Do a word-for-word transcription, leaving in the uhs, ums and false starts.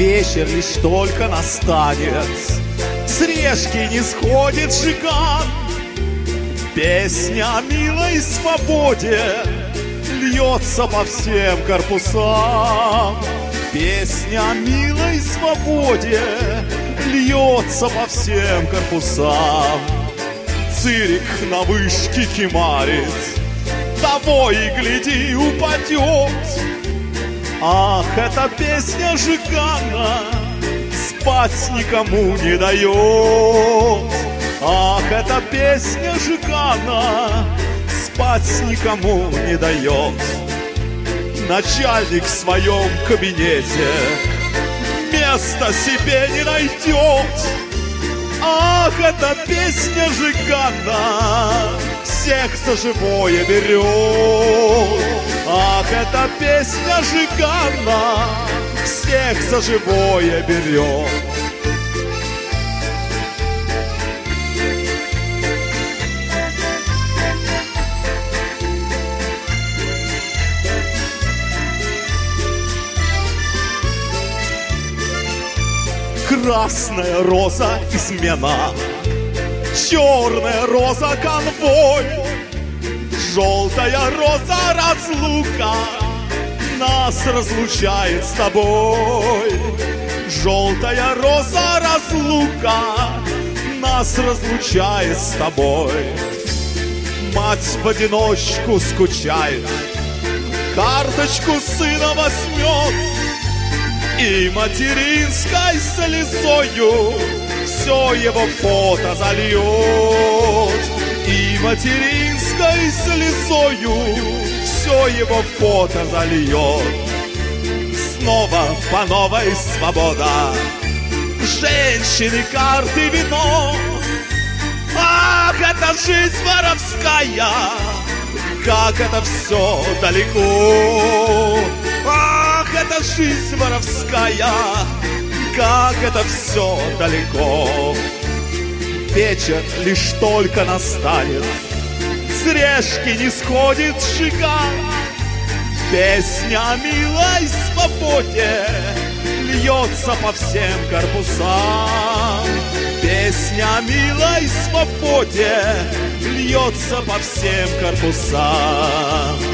вечер лишь только настанет, с решки не сходит жиган. Песня о милой свободе льется по всем корпусам. Песня о милой свободе льется по всем корпусам. Цирик на вышке кимарит, того и гляди упадет. Ах, эта песня Жигана спать никому не дает. Ах, эта песня Жигана спать никому не дает. Начальник в своем кабинете места себе не найдет. Ах, эта песня Жигана всех за живое берет. Ах, эта песня Жигана всех за живое берет. Красная роза — измена, черная роза — конвой, желтая роза — разлука нас разлучает с тобой. Желтая роза — разлука нас разлучает с тобой. Мать в одиночку скучает, карточку сына возьмет, и материнской слезою все его фото зальет. И материнской слезою все его фото зальет. Снова по новой свобода, женщины, карты, вино. Ах, это жизнь воровская, как это все далеко. Ах, это жизнь воровская, как это все далеко. Вечер лишь только настанет, с решки не сходит Жиган. Песня о милой свободе льется по всем корпусам. Песня о милой свободе льется по всем корпусам.